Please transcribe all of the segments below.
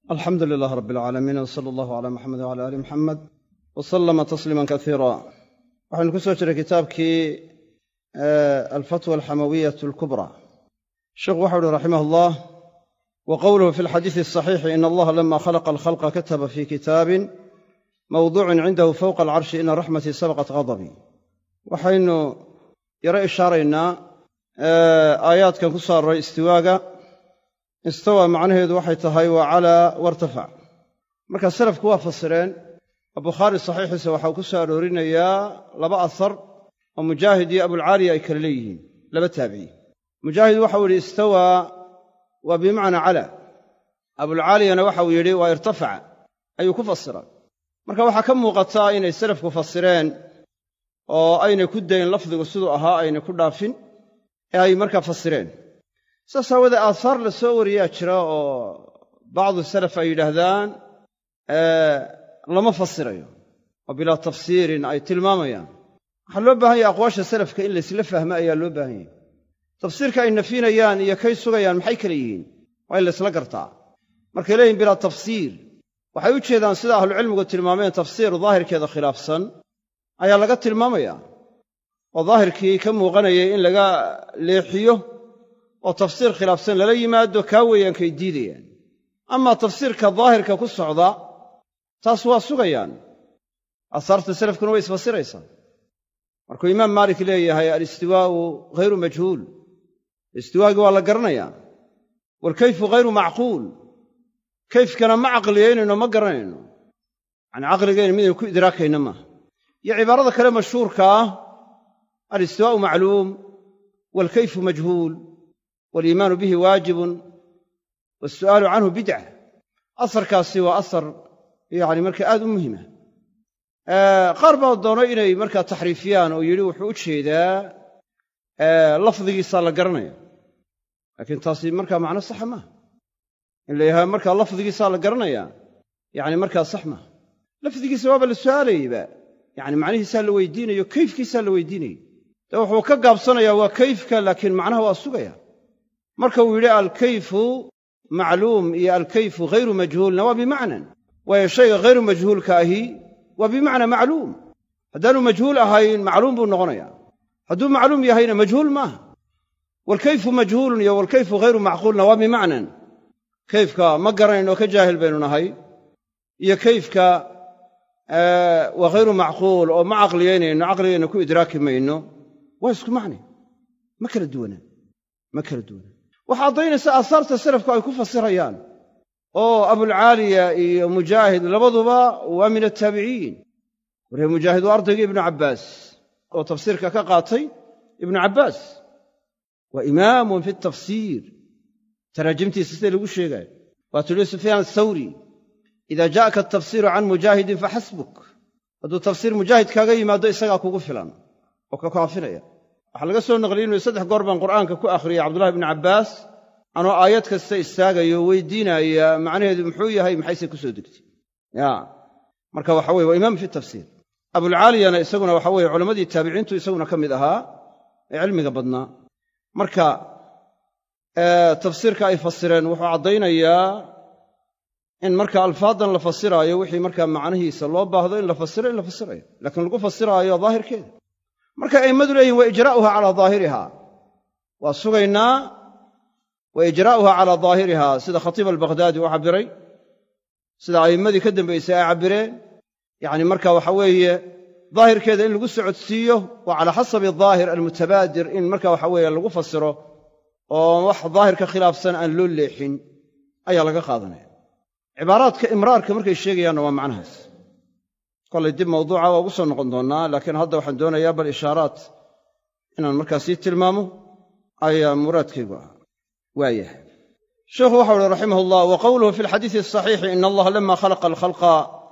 alxamdu lilaah rab alcaalamiin wsala allahu calaa muxamed wcala aali muxamed wasalama tasliiman kasiira waxaynu ku soo jiray kitaabkii alfatwa alxamawiyat alkubra sheikhu waxau uhi raximah allah wa qowluhu fi alxadiisi asaxiixi in allaha lama khalaqa alkhalqa kataba fi kitaabin mawduucin cindahu fowqa alcarshi ina raxmatii sabaqat ghadabii waxaynu yaro ishaaraynaa aayaadkan ku soo arooray istiwaaga istawa macnaheedu waxay tahay waa calaa wartafac marka salafku waa fasireen oo bukhaari saxiixiisa waxau ku soo aroorinayaa laba asar oo mujaahid iyo abulcaaliya ay kala leeyihiin laba taabici mujaahid waxau yidhi istawaa waa bimacnaa calaa abulcaaliyana waxau yidhi waa irtafaca ayuu ku fasiray marka waxaa ka muuqataa inay salafku fasireen oo aynay ku dayn lafdigu siduu ahaa aynay ku dhaafin ee ay markaa fasireen saas aawadee aahaar la soo wariyaa jira oo bacdu salaf ay yidhaahdaan lama fasirayo oo bilaa tafsiirin ay tilmaamayaan waxaa loo baahan yahay aqwaasha salafka in laysla fahmo ayaa loo baahan yahay tafsiirka ay nafinayaan iyo kay sugayaan maxay kala yihiin waa in laysla gartaa markay leeyihin bilaa tafsiir waxay u jeedaan sida ahlucilmigu tilmaameen tafsiir daahirkeeda khilaafsan ayaa laga tilmaamayaa oo daahirkii ka muuqanayay in laga leexiyo oo tafsiir khilaafsan lala yimaado kaa weeyaan kay diidayaan amaa tafsiirka daahirka ku socda taas waa sugayaan aahaarta salafkuna way isfasiraysaa markuu imaam maalik leeyahay alistiwaa'u ghayru majhuul istiwaagii waa la garanayaa waalkayfu ghayru macquul kayfkana ma caqliyaynayno ma garanayno yacanii caqligayna midaynu ku idraakayna maaha iyo cibaarada kale mashhuurka ah alistiwaa'u macluum waalkayfu majhuul waliimaanu bihi waajibun waasu'aalu canhu bidca asarkaasi waa asar yacni marka aad u muhima qaar baa doonay inay markaa taxriifiyaan oo yidhi wuxuu u jeedaa lafdigiisaa la garanaya laakiin taasi markaa macno saxa maaha in la yidhahdo markaa lafdigiisaa la garanayaa yacni markaa sax maaha lafdigiisa waaba la su'aalayeyba yacni macnihiisaa la weydiinayo kayfkiisaa la weydiinayay dee wuxuu ka gaabsanayaa waa kayfka laakiin macnaha waa sugaya marka uu yidhi alkayfu macluum iyo alkayfu ghayru majhuulna waa bimacnan waayo shayga ghayru majhuulka ahi waa bimacnaa macluum haddaanu majhuul ahayn macluum buu noqonayaa hadduu macluum yahayna majhuul maaha waalkayfu majhuulun iyo waalkayfu ghayru macquulna waa bimacnan kayfka ma garanayno ka jaahil baynu nahay iyo kayfka waa ghayru macquul oo ma caqliyaynayno caqligayna ku idraaki mayno waa isku macne ma kala duwana waxaa caddaynaysa aahaarta salafku ay ku fasirayaan oo abulcaaliya iyo mujaahid labaduba waa min attaabiciin waree mujaahid waa ardaygii ibnu cabbaas oo tafsiirka ka qaatay ibnu cabbaas waa imaamun fi tafsiir taraajimtiisa sida lagu sheegaayo waatuu yihi sufyaan athawri idaa jaa'aka atafsiiru can mujaahidin faxasbuk hadduu tafsiir mujaahid kaaga yimaado isagaa kugu filan oo ka kaafinaya waxaa laga soo naqliyey inuu 3 goor baan qur'aanka ku akhriyay cabdullahi ibnu cabbaas anoo aayad kasta istaagayo weydiinaya macnaheedu muxuu yahay maxayse ku soo degtay marka waxa weye waa imaam fi tafsiir abulcaaliyana isaguna waxa weye culammadii taabiciintu isaguna ka mid ahaa ee cilmiga badnaa marka tafsiirka ay fasireen wuxuu caddaynayaa in marka alfaadan la fasiraayo wixii markaa macnihiisa loo baahdo in la fasirayo laakiin lagu fasiraayo daahirkeeda markay a'immadu leeyihin wa ijraa'uha calaa daahiriha waa sugaynaa wa ijraa'uha calaa daahiriha sida khatiib albaqhdaadi u cabbiray sida a'immadii ka dambaysay ay cabbireen yacni marka waxa weeye daahirkeeda in lagu socodsiiyo waa calaa xasabi daahir almutabaadir in marka waxa weeye lagu fasiro oo wax daahirka khilaafsan aan loo leexin ayaa laga qaadanaya cibaaraadka imraarka markay sheegayaanna waa macnahaas kollay dib mawduuca waa ugu soo noqon doonnaa laakiin hadda waxaan doonayaa bal ishaaraat inaan markaa sii tilmaamo ayaa muraadkaygu ah waayahay sheikhu waxau uhi raximah ullah wa qowluhu fi alxadiisi asaxiixi ina allaha lama khalaqa alkhalqa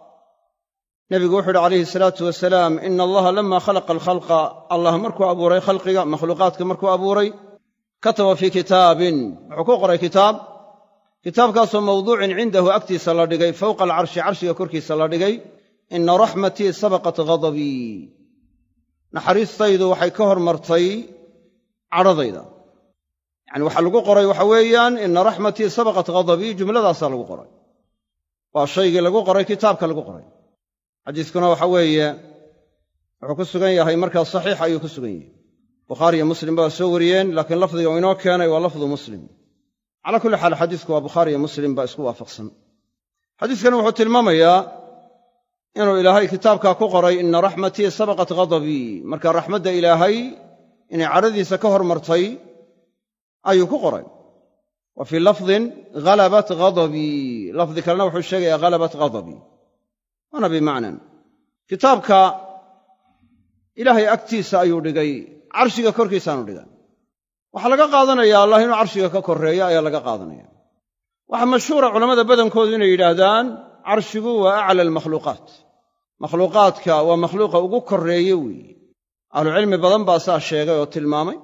nebigu wuxuu uhi calayhi salaatu wasalaam ina allaha lama khalaqa alkhalqa allah markuu abuuray khalqiga makhluuqaadka markuu abuuray kataba fii kitaabin wuxuu ku qoray kitaabkaasoo mawduucin cindahu agtiisa la dhigay fowqa alcarshi carshiga korkiisa la dhigay ina raxmatii sabaqat ghadabii naxariistaydu waxay ka hormartay cadhadayda yacni waxaa lagu qoray waxa weeyaan ina raxmatii sabaqat ghadabii jumladaasaa lagu qoray waa shaygii lagu qoray kitaabka lagu qoray. xadiiskuna waxa weeye wuxuu ku sugan yahay markaa saxiix ayuu ku sugan yahay. bukhaari iyo muslim baa soo wariyeen, laakiin lafdiga uu inoo keenay waa lafdu muslim. calaa kulli xaal xadiisku waa bukhaari iyo muslim baa isku waafaqsan. xadiiskani wuxuu tilmaamayaa inuu ilaahay kitaabkaa ku qoray inna raxmatii sabaqat ghadabii, marka raxmadda ilaahay inay cadhadiisa ka hormartay ayuu ku qoray. wa fii lafdin ghalabat ghadabii, lafdi kalena wuxuu sheegayaa ghalabat ghadabii, waana bimacnan kitaabka ilaahay agtiisa ayuu dhigay, carshiga korkiisaanu dhigay. waxaa laga qaadanaya allah inuu carshiga ka korreeyo ayaa laga qaadanaya. waxaa mashhuura culammada badankoodu inay yidhaahdaan carshigu waa acla almakhluuqaat, makhluuqaadka waa makhluuqa ugu korreeye weeye. ahlucilmi badan baa saa sheegay oo tilmaamay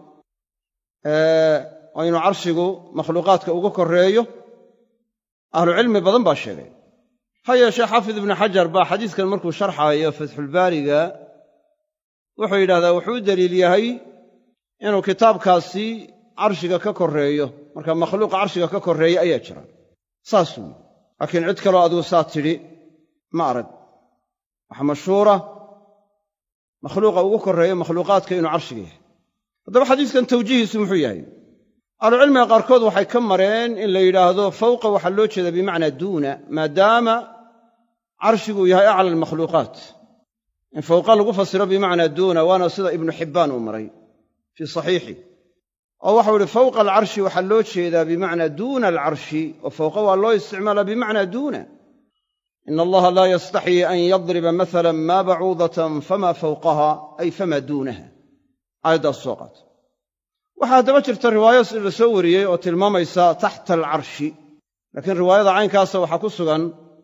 oo inuu carshigu makhluuqaadka ugu korreeyo, ahlucilmi badan baa sheegay. ha yeeshee xaafid ibnu xajar baa xadiiskan markuu sharxaayo fatxulbaariga wuxuu yidhahdaa wuxuu u deliil yahay inuu kitaabkaasi carshiga ka korreeyo, marka makhluuqa carshiga ka korreeya ayaa jira saas weyi. laakiin cid kaloo adigu saa tidhi ma arag. waxa mashhuura makhluuqa ugu korreeyo makhluuqaadka inuu carshiga yahay. haddaba xadiiskan tawjiihiisu muxuu yahay? ahlucilmiga qaarkood waxay ka mareen in la yidhaahdo fawqa waxaa loo jeeda bimacnaa duuna, maadaama carshigu yahay acla almakhluuqaat, in fawqa lagu fasiro bimacnaa duuna, waana sida ibnu xibbaan uu maray fii saxiixi. oo waxau idhi fawqa alcarshi waxaa loo jeedaa bimacnaa duuna alcarshi, oo fawqa waa loo isticmaalaa bimacnaa duuna. ina allaha laa yastaxyii an yadriba masalan maa bacuudatan famaa fawqaha ay famaa duunaha. aayaddaas soo qaata. waxaa haddaba jirta riwaayo la soo wariyey oo tilmaamaysa taxta alcarshi, laakiin riwaayada caynkaasa waxaa ku sugan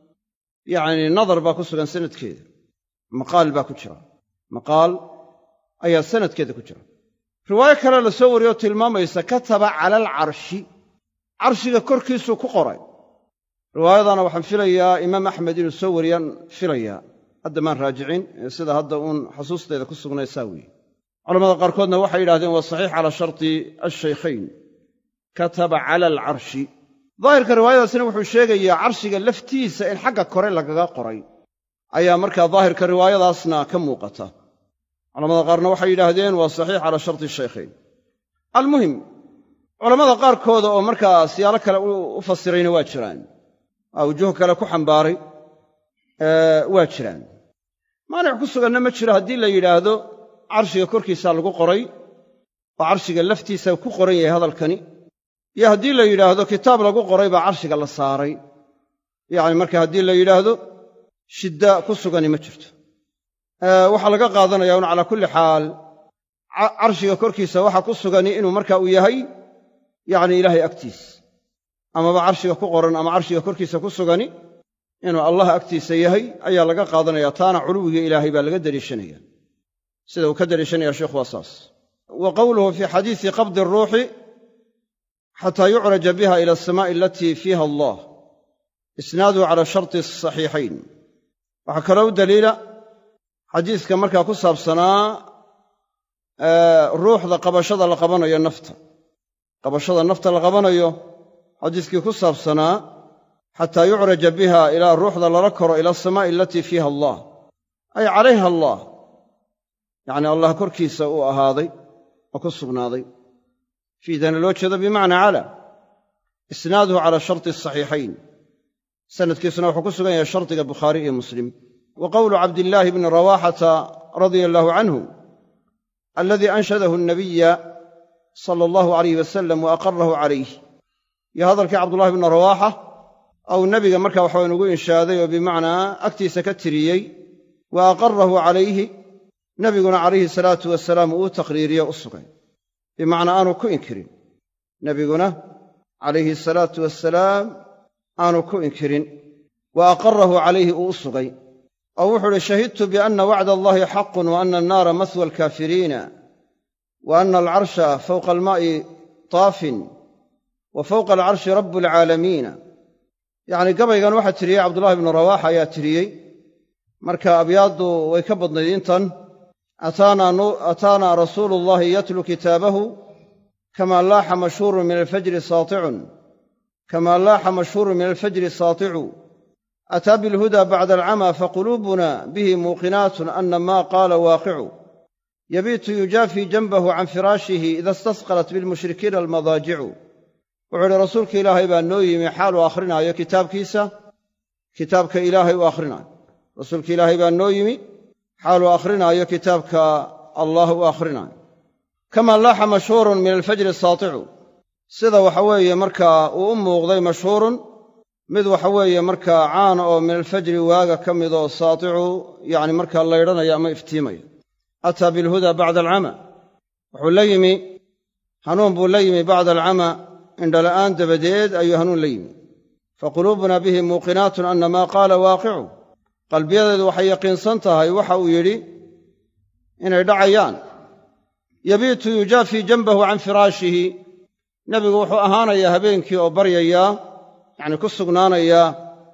nadar baa ku sugan sanadkeeda, maqaal baa ku jira, maqaal ayaa sanadkeeda ku jira. riwaayo kale la soo wariyey oo tilmaamaysa kataba cala alcarshi, carshiga korkiisuu ku qoray. riwaayadana waxaan filayaa imaam axmed inuu soo wariyaan filayaa, hadda maan raajicin, sida hadda uun xusuusteeda ku sugnaysaa weeye. culamada qaarkoodna waxay yidhahdeen waa saxiix calaa sharti alshaykhayn, kataba cala alcarshi. daahirka riwaayadaasina wuxuu sheegayaa carshiga laftiisa in xagga kore lagaga qoray, ayaa markaa daahirka riwaayadaasna ka muuqata. culamada qaarna waxay yidhaahdeen waa saxiix calaa sharti shaykhayn. almuhim, culammada qaarkooda oo markaa siyaalo kale u fasirayna waa jiraan, awjuh kale ku xambaaray waa jiraan. maanic ku suganna ma jiro haddii la yidhaahdo carshiga korkiisaa lagu qoray oo carshiga laftiisa ku qoran yahay hadalkani, iyo haddii la yidhaahdo kitaab lagu qoray baa carshiga la saaray. marka haddii la yidhaahdo shidda ku sugani ma jirto. waxaa laga qaadanaya un calaa kulli xaal carshiga korkiisa waxa ku sugani inuu marka uu yahay ilaahay agtiis, amaba carshiga ku qoran ama carshiga korkiisa ku sugani inuu allah agtiisa yahay ayaa laga qaadanaya. taana culuwiga ilaahay baa laga deliishanaya, sida uu ka deliishanaya sheikhu waa saas. wa qowluhu fii xadiisi qabdi aruuxi xataa yucraja biha ila asamaa'i alatii fiiha allah isnaaduhu cala sharti asaxiixayn. waxaa kaloo u daliila xadiiska markaa ku saabsanaa ruuxda qabashada la qabanayo nafta, qabashada nafta la qabanayo xadiiskii ku saabsanaa xataa yucraja biha ilaa ruuxda lala koro ila asamaa'i alatii fiiha allah ay calayha allah, allah korkiisa uu ahaaday oo ku sugnaaday. fiidana loo jeedo bimacnaa cala, isnaaduhu cala sharti asaxiixayn, sanadkiisuna wuxuu ku sugan yahay shardiga bukhaari iyo muslim. wa qowlu cabdillaahi bni rawaaxata radia allaahu canhu aladii anshadahu annabiya sala allahu alayh wasalam wa aqarahu calayh, iyo hadalkii cabdullahi bni rawaaxa ou nebiga markaa waxawan ugu inshaaday oo bimacnaa agtiisa ka tiriyey, wa aqarahu calayhi, nebiguna calayhi salaatu wasalaam uu taqriiriyo u sugay, bimacnaa aanu ku inkirin. nebiguna calayhi salaatu wasalaam aanu ku inkirin, wa aqarahu calayhi uu u sugay. oo wuxuu uhi shahidtu bianna wacda allahi xaqun wa anna annaara mahwa alkaafiriina wa anna alcarsha fawqa almaa'i taafin wa fawqa alcarshi rabu alcaalamiina. gabaygan waxaa tiriyey cabdullahi bnu rawaaxa ayaa tiriyey. marka abyaaddu way ka badnayd intan. ataanaa rasuulu llahi yatlu kitaabahu kamaa laaxa mashhuurun min alfajri saaticu ataa bilhudaa bacda alcamaa faquluubuna bihi muuqinaatun ana maa qaala waaqicu yabiitu yujaafii janbahu can firaashihi ida istasqalat bilmushrikiina almadaajicu wuxuu idhi rasuulka ilaahay baa noo yimi xaal uu akhrinaayo kitaabka ilaahay u akhrinayo rasuulka ilaahay baa noo yimi xaal uu akhrinaayo kitaabka allah u akhrinayo kamaa laaxa mashhuurun min alfajri saaticu sida waxa weeye markaa uu u muuqday mashhuurun mid waxa weeye markaa caana oo min alfajri waaga ka mid oo saaticu yacni markaa laydhanaya ama iftiimaya ataa bilhudaa bacda alcama wuxuu la yimi hanuun buu la yimi bacda alcama indhala'aan dabadeed ayuu hanuun la yimi faquluubuna bihi muuqinaatun ana maa qaala waaqicu qalbiyadeedu waxay yaqiinsan tahay waxa uu yidhi inay dhacayaan yabiitu yujaafii janbahu can firaashihi nebigu wuxuu ahaanayaa habeenkii oo baryayaa yacni ku sugnaanayaa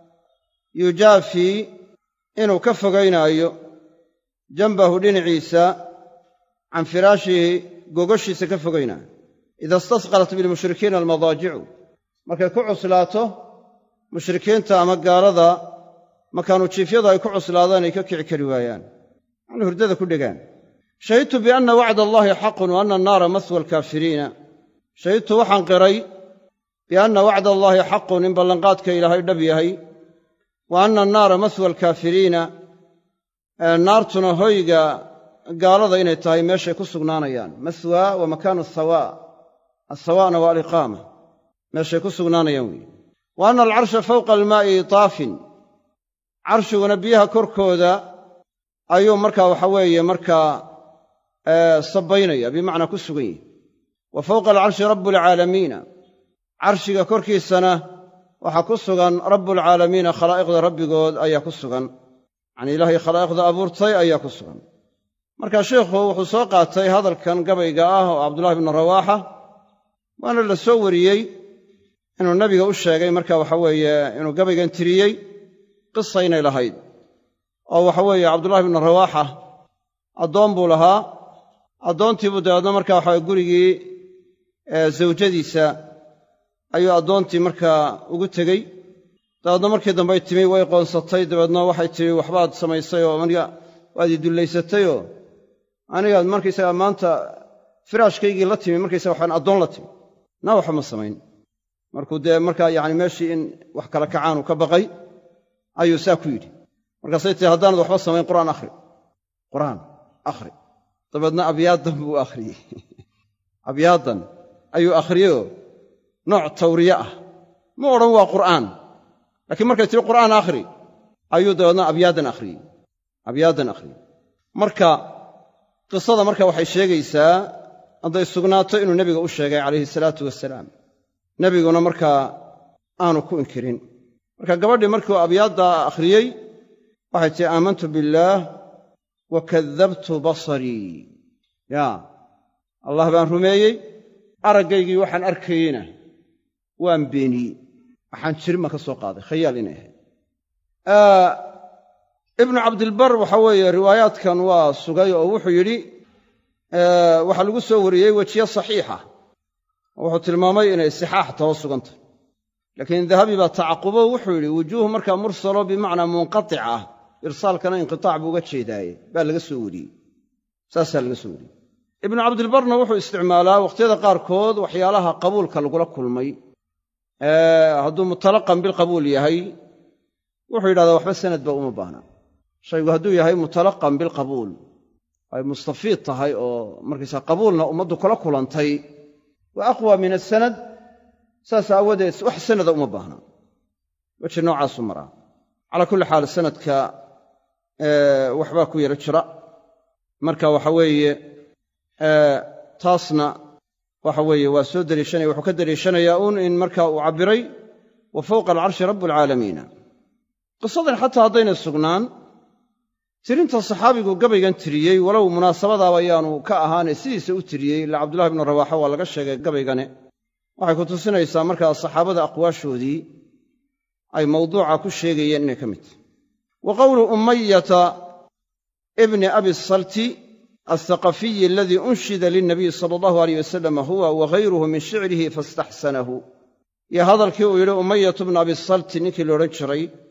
yujaafii inuu ka fogaynaayo janbahu dhinaciisa can firaashihi gogoshiisa ka fogaynaayo ida istasqalat bilmushrikiina almadaajicu markay ku cuslaato mushrikiinta ama gaalada makaanu jiifyadu ay ku cuslaadaan ay ka kici kari waayaan yacni hurdada ku dhegaan shahidtu bianna wacda allaahi xaqun wa anna annaara mahwa alkaafiriina shahidtu waxaan qiray bianna wacda allaahi xaqun in ballanqaadka ilaahay dhab yahay wa anna annaara mahwa alkaafiriina naartuna hoyga gaalada inay tahay meeshay ku sugnaanayaan mahwa wa makaanu athawaa athawa'na waa aliqaama meeshay ku sugnaanayaan weeye wa anna alcarsha fawqa almaa'i taafin carshiguna biyaha korkooda ayuu markaa waxa weeye markaa sabaynaya bimacnaa ku sugan yihi wa fawqa alcarshi rabbulcaalamiina carshiga korkiisana waxaa ku sugan rabbulcaalamiina khalaa'iqda rabbigood ayaa ku sugan yacnii ilaahay khalaa'iqda abuurtay ayaa ku sugan marka sheikhu wuxuu soo qaatay hadalkan gabayga ah oo cabdullahi bnu rawaaxa waana la soo wariyey inuu nebiga u sheegay marka waxa weeye inuu gabaygan tiriyey qisa inay lahayd oo waxa weeye cabdullahi bnu rawaaxa addoon buu lahaa addoontiibuu dabeedna markaa waxa gurigii zawjadiisa ayuu addoontii markaa ugu tegey dabeedna markii dambey timi way qoonsatay dabeedna waxay tidhi waxbaad samaysay oo aniga waad ii dullaysatayoo anigaad markaysagaa maanta firaashkaygii la timi markaysaga waxaan addoon la timi na waxba ma samayn markuu dee markaa yacni meeshii in wax kala kacaanu ka baqay ayuu saa ku yidhi markaasay tihi haddaanad waxba samayn qur'aan akhri dabeedna abyaadan buu akhriyey abyaadan ayuu akhriyeyoo nooc tawriye ah ma odhan waa qur'aan laakiin markay tihi qur'aan akhri ayuu dabeedna abyaadan akhriyey marka qisada marka waxay sheegaysaa hadday sugnaato inuu nebiga u sheegay calayhi salaatu wasalaam nebiguna markaa aanu ku inkirin marka gabadhii markuu abyaadda akhriyey waxay tihi aamantu billaah wa kadabtu basarii yaa allah baan rumeeyey araggaygii waxaan arkayeyna waan beeniyey waxaan jirin baan ka soo qaaday khayaal inay ahayd ibnu cabdilbar waxa weeye riwaayaadkan waa sugay oo wuxuu yidhi waxaa lagu soo wariyey wejiye saxiixa oo wuxuu tilmaamay inay sixaax taba sugantay laakiin dahabi baa tacaqubo wuxuu yidhi wujuuh markaa mursalo bimacnaa munqatic ah irsaalkana inqitaac buu uga jeedaaye baa laga soo wariyey saasaa laga soo wariyey ibnu cabdilbarna wuxuu isticmaalaa wakhtiyada qaarkood waxyaalaha qabuulka lagula kulmay hadduu mutalaqan bilqabuul yahay wuxuu yidhahdaa waxba sanad ba uma baahna shaygu hadduu yahay mutalaqan bilqabuul ay mustafiid tahay oo markaysaa qabuulna ummaddu kula kulantay wa aqwa min asanad saas aawadeed wax sanada uma baahna weji noocaasuu maraa calaa kulli xaal sanadka waxbaa ku yaro jira marka waxa weeye taasna waxa weeye waa soo deliishanaya wuxuu ka deliishanayaa uun in markaa uu cabbiray wa fawqa alcarshi rabbulcaalamiina qisadan xataa haddaynay sugnaan tirinta saxaabigu gabaygan tiriyey walow munaasabadaaba ayaanu ka ahaane sidiisa u tiriyey ila cabdullahi bnu rawaaxa waa laga sheegay gabaygane waxay ku tusinaysaa markaa saxaabada aqwaashoodii ay mawduuca ku sheegayeen inay ka mid tahay wa qowlu umayata ibni abi salti althaqafiyi aladii unshida lilnabiyi sala allahu alayh wasalam huwa wagayruhu min shicrihi faاstaxsanahu iyo hadalkii uu yidhi umayatu bnu abi salti ninkii la odhan jiray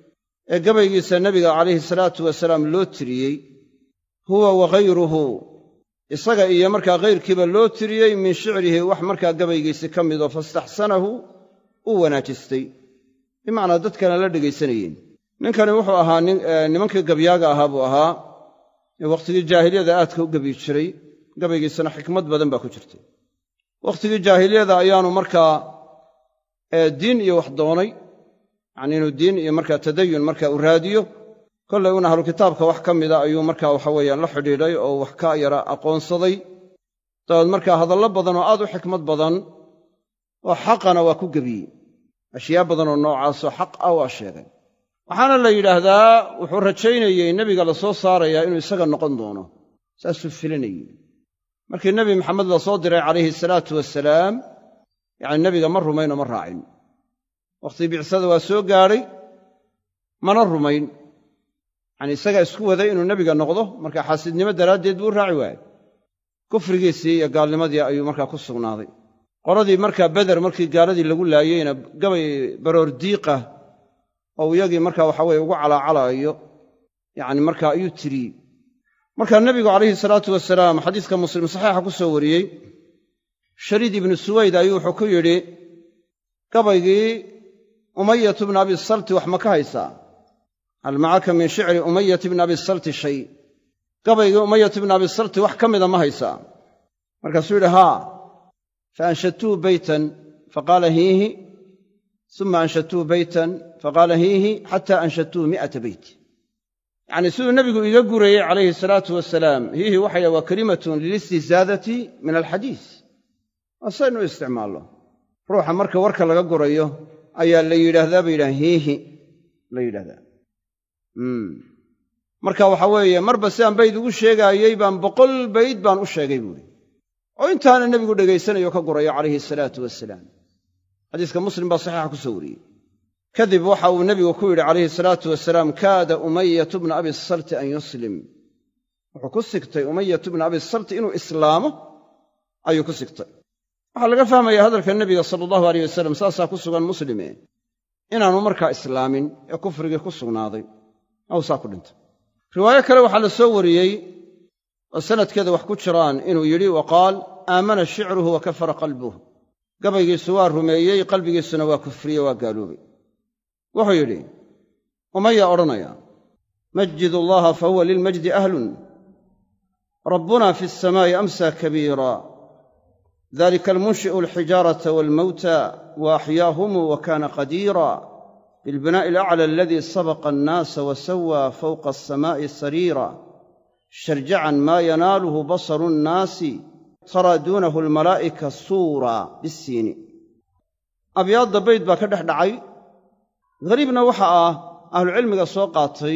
ee gabaygiisa nebiga calayhi salaatu wasalaam loo tiriyey huwa wa ghayruhu isaga iyo markaa ghayrkiiba loo tiriyey min shicrihi wax markaa gabaygiisi ka midoo fastaxsanahu uu wanaajistay bimacnaa dadkana la dhegaysanayeen ninkani wuxuu ahaa nimankii gabyaaga ahaa buu ahaa ee wakhtigii jaahiliyada aadka u gebyi jiray gabaygiisana xikmad badan baa ku jirtay wakhtigii jaahiliyada ayaanu markaa diin iyo wax doonay yacni inuu diin iyo markaa tadayun markaa u raadiyo kollay un ahlu kitaabka wax ka mida ayuu markaa waxa weeyaan la xidhiidhay oo wax ka yara aqoonsaday dabeed markaa hadallo badan oo aad u xikmad badan oo xaqana waa ku gebiyey ashyaa badan oo noocaasoo xaq ah waa sheegay waxaana la yidhaahdaa wuxuu rajaynayey nebiga la soo saarayaa inuu isaga noqon doono saasuu filanayey markii nebi maxamed la soo diray calayhi salaatu wasalaam yacni nebiga ma rumayn oo ma raacin wakhtigii bicsada waa soo gaadhay mana rumayn yacni isagaa isku waday inuu nebiga noqdo markaa xaasidnimo daraaddeed buu u raaci waayey kufrigiisii iyo gaalnimadii ayuu markaa ku sugnaaday qoladii markaa beder markii gaaladii lagu laayeyna gabay baroor diiqa oo iyagii markaa waxa weye ugu calaacalaayo yacni markaa ayuu tiriyey markaa nebigu calayhi salaatu wasalaam xadiiska muslim saxiixa ku soo wariyey shariid ibnu suwayd ayuu wuxuu ku yidhi gabaygii umayatu bni abi salti wax ma ka haysaa hal macaka min shicri umayati bni abi salti shay gabaygii umayatu bni abi salti wax ka mida ma haysaa markaasuu yidhi haa faanshadtuhu beytan faqaala hiihi uma anshadtuhu beytan faqaala hiihi xataa anshadtuhu 100 beyt yacnii siduu nebigu iga gurayey calayhi salaatu wasalaam hiihi waxay waa kelimatun lilistihzaadati min alxadiis waa saynu isticmaallo ruuxa marka warka laga gurayo ayaa la yidhaahdaa bay yidhahan hiihi la yidhahdaa marka waxa weeye marba sidaan bayd ugu sheegaayey baan 100 bayd baan u sheegay buuhi oo intaana nebigu dhegaysanayo ka gurayo calayhi salaatu wasalaam xadiiska muslim baa saxiixa ku soo wariyey kadib waxa uu nebigu ku yidhi calayhi salaatu wasalaam kaada umayatu bna abi salti an yuslim wuxuu ku sigtay umayatu bna abi salti inuu islaamo ayuu ku sigtay waxaa laga fahmaya hadalka nebiga sala allahu alayh wasalam saasaa ku sugan muslime inaanu markaa islaamin ee kufrigii ku sugnaaday aw saa ku dhintay riwaayo kale waxaa la soo wariyey oo sanadkeeda wax ku jiraan inuu yidhi wa qaal aamana shicruhu wa kafara qalbuh gabaygiisu waa rumeeyey qalbigiisuna waa kufriye waa gaaloobay wuxuu yidhi umaya odhanaya majid allaha fahuwa lilmajdi ahlun rabbuna fi alsamaa'i amsaa kabiira dalika almunshi'u alxijaarata waalmawta wa axyaahum wa kaana qadiira bilbinaa'i alaclى aladii sabaqa annaasa wa sawaa fawqa alsamaa'i sariira sharjacan maa yanaaluhu basaru nnaasi taraa duunahu almalaa'ika suura bisiini abyaadda bayd baa ka dhex dhacay hariibna waxa ah ahlucilmiga soo qaatay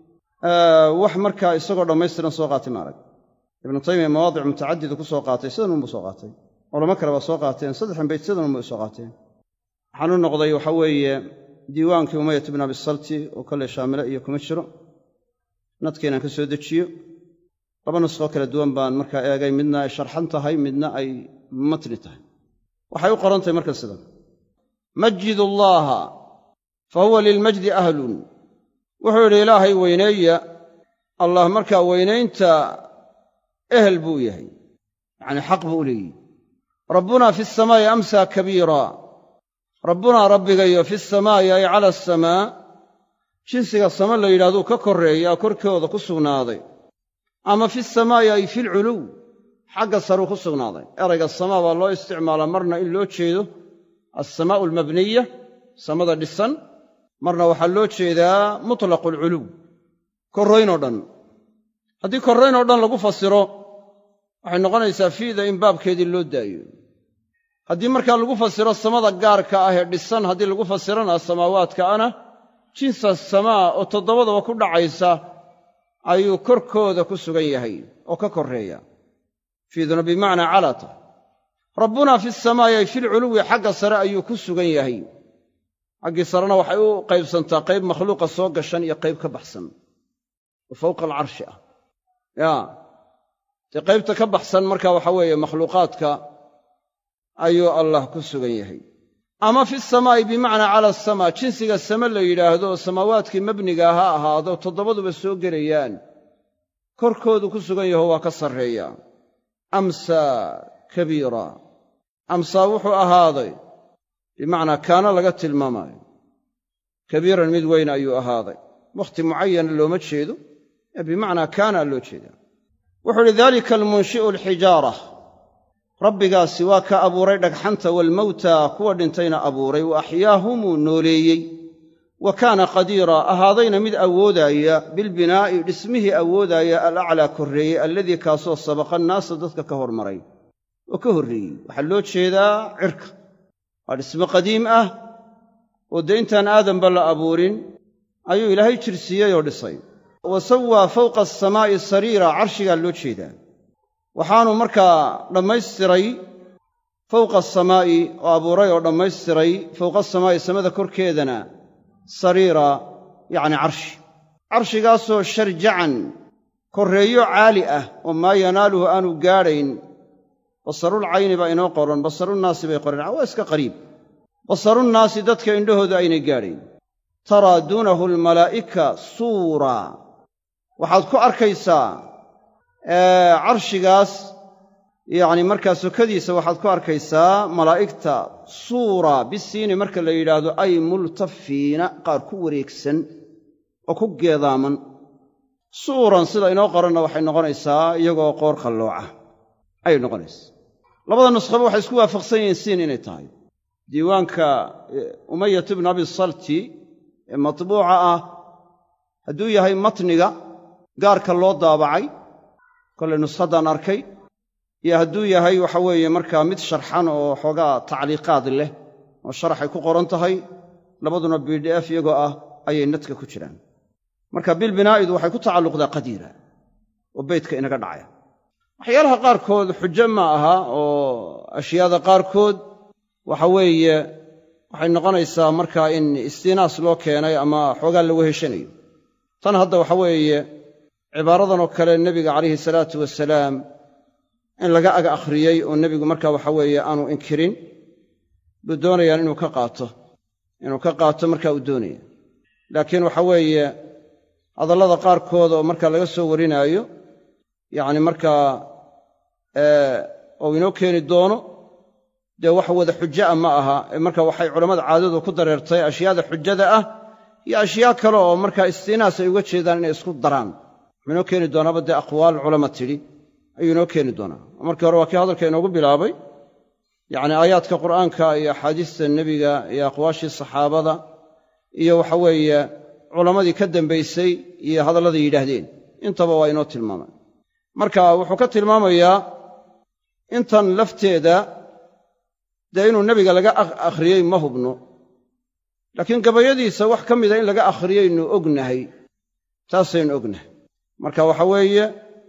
wax markaa isagoo dhammaystiran soo qaatay maarag ibnu taymiya mawaadic mutacadida ku soo qaatay sidan unbuu soo qaatay culamo kale waa soo qaateen 3 bayd sidan unbay soo qaateen waxaan u noqday waxa weeye diiwaankii umayat ibn abi salti oo kale shaamile iyo kuma jiro nadkeenaan ka soo dejiyo 2 nusqo kala duwan baan markaa eegay midna ay sharxan tahay midna ay matni tahay waxay u qorantahay marka sidan majidu allaha fahuwa lilmajdi ahlun wuxuu yidhi ilaahay weyneeya allah markaa weynaynta ehel buu yahay yacnii xaq buu u leeyihi rabbunaa fi asamaa'i amsaa kabiira rabbunaa rabbigayo fi samaa'i ay cala asamaa jinsiga sama la yidhahduu ka korreeyaa korkooda ku sugnaaday ama fi samaa'i ay filculuw xagga saruu ku sugnaaday erayga samaa baa loo isticmaalaa marna in loo jeedo alsamaa'u almabniya samada dhisan marna waxaa loo jeedaa mutlaqu alculuw korraynoo dhan haddii korraynoo dhan lagu fasiro waxay noqonaysaa fiida in baabkeedii loo daayo haddii markaa lagu fasiro samada gaarka ah ee dhisan haddii lagu fasirana samaawaadkaana jinsa samaa oo 7 ku dhacaysa ayuu korkooda ku sugan yahay oo ka korreeya fiiduna bimacnaa calata rabbunaa fi samaa'i ay filculuwi xagga sare ayuu ku sugan yahay xaggii sarena waxay u qaybsantaa qayb makhluuqa soo gashan iyo qayb ka baxsan oo fawqa alcarshi ah dee qaybta ka baxsan marka waxa weeye makhluuqaadka ayuu allah ku sugan yahay ama fi samaa'i bimacnaa cala asamaa jinsiga same la yidhaahdo samaawaadkii mabniga ha ahaado toddobaduba soo gelayaan korkoodu ku sugan yaho waa ka sarreeya amsaa kabiira amsaa wuxuu ahaaday bimacnaa kaana laga tilmaamaayo kabiiran mid weyn ayuu ahaaday wakhti mucayana looma jeedo ee bimacnaa kaana loo jeedaa wuxuu idhi daalika almunshi'u alxijaara rabbigaasi waa ka abuuray dhagxanta waalmawta kuwa dhintayna abuuray wa axyaahumuu nooleeyey wa kaana qadiira ahaadayna mid awoodaaya bilbinaa'i dhismihii awoodaaya alaclaa korreeyey alladii kaasoo sabaqa annaasa dadka ka hormaray oo ka horreeyey waxaa loo jeedaa cirka waa dhismo qadiim ah oo dee intaan aadanba la abuurin ayuu ilaahay jirsiiyey oo dhisay wa sawaa fawqa asamaa'i sariira carshigaa loo jeedaa waxaanu markaa dhammaystiray fawqa asamaa'i oo abuuray oo dhammaystiray fawqa asamaa'i samada korkeedana sariira yacni carshigaasoo sharjacan korreeyo caali ah oo maa yanaaluhu aanu gaadhayn basarulcayni baa inoo qoran basarunnaasi bay qoreen waa iska qariib basarunnaasi dadka indhahooda aynay gaadhayn taraa duunahu almalaa'ika suura waxaad ku arkaysaa carshigaas yacni markaa sokadiisa waxaad ku arkaysaa malaa'igta suura bisiini marka la yidhaahdo ay multafiina qaar ku wareegsan oo ku geedaaman suuran sida inoo qoranna waxay noqonaysaa iyagoo qoor qallooca ayay noqonaysaa labada nuskhaba waxay isku waafaqsan yihiin siin inay tahay diiwaanka umayat ibnu abi salti ee matbuuca ah hadduu yahay matniga gaarka loo daabacay kollay nuskhadaan arkay iyo hadduu yahay waxa weeye markaa mid sharxan oo xoogaa tacliiqaad leh oo sharaxay ku qoran tahay labaduna bdf iyagoo ah ayay nadka ku jiraan marka bilbinaa'idu waxay ku tacalluqdaa qadiira oo beydka inaga dhacaya waxyaalaha qaarkood xujo ma aha oo ashyaada qaarkood waxa weeye waxay noqonaysaa markaa in istiinaas loo keenay ama xoogaa la weheshanayo tan hadda waxa weeye cibaaradanoo kale nebiga calayhi salaatu wasalaam in laga ag akhriyey oo nebigu markaa waxa weeye aanu inkirin buu doonayaan inuu ka qaato markaa uu doonaya laakiin waxa weeye hadallada qaarkood oo markaa laga soo warinaayo yacni markaa oo inoo keeni doono dee wax wada xujo ah ma aha ee marka waxay culammada caadadu ku dareertay ashyaada xujada ah iyo ashyaa kale oo markaa istiinaas ay uga jeedaan inay isku daraan wuxuu inoo keeni doonaaba dee aqwaal culama tidhi ayuu inoo keeni doonaa markii hore waa kii hadalka inoogu bilaabay yacni aayaadka qur'aanka iyo axaadiista nebiga iyo aqwaashii saxaabada iyo waxa weeye culammadii ka dambaysay iyo hadalladay yidhaahdeen intaba waa inoo tilmaamay marka wuxuu ka tilmaamayaa intan lafteeda dee inuu nebiga laga akhriyey ma hubno laakiin gabayadiisa wax ka mida in laga akhriyaynu ognahay taasaynu ognahay marka waxa weeye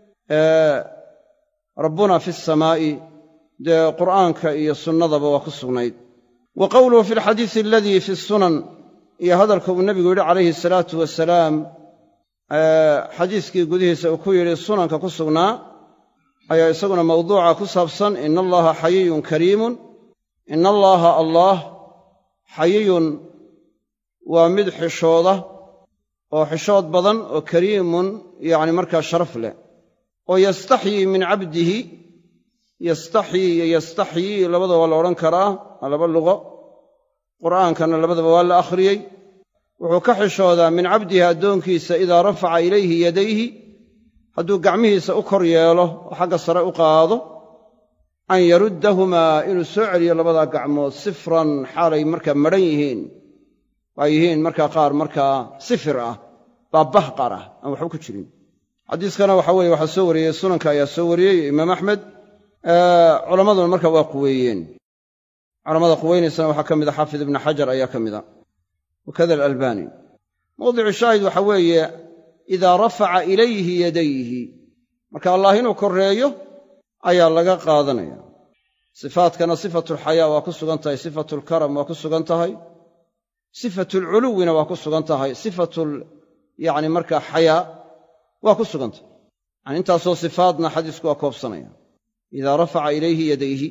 rabbuna fi samaa'i dee qur'aanka iyo sunnadaba waa ku sugnayd wa qowluhu fi alxadiisi aladii fi sunan iyo hadalka uu nebigu yidhi calayhi salaatu wasalaam xadiiskii gudihiisa uu ku yidhi sunanka ku sugnaa ayaa isaguna mawduuca ku saabsan ina allaha xayiyun kariimun ina allaha allah xayiyun waa mid xishooda oo xishood badan oo kariimun yacni markaa sharaf leh oo yastaxyii min cabdihi yastaxyii iyo yastaxyii labadaba waa la odhan karaa waa laba luqo qur'aankana labadaba waa la akhriyey wuxuu ka xishoodaa min cabdihi addoonkiisa idaa rafaca ilayhi yadayhi hadduu gacmihiisa u kor yeelo oo xagga sare u qaado an yaruddahumaa inuu soo celiyo labadaa gacmood sifran xaalay markaa madhan yihiin waa yihiin markaa qaar markaa sifir ah baabbah qaar ah aan waxba ku jirin xadiiskana waxa weeye waxaa soo wariyey sunanka ayaa soo wariyey imaam axmed culammaduna marka waa quweeyeen culammada quweynaysana waxaa ka mida xaafid ibnu xajar ayaa ka mida wakada alalbani mawdicu shaahid waxa weeye idaa rafaca ilayhi yadayhi marka allah inuu korreeyo ayaa laga qaadanaya sifaatkana sifatulxayaa waa ku sugan tahay sifatulkaram waa ku sugan tahay sifatulculuwina waa ku sugan tahay sifatul yacni markaa xayaa waa ku sugan tahay yani intaasoo sifaadna xadiisku waa koobsanaya idaa rafaca ilayhi yadayhi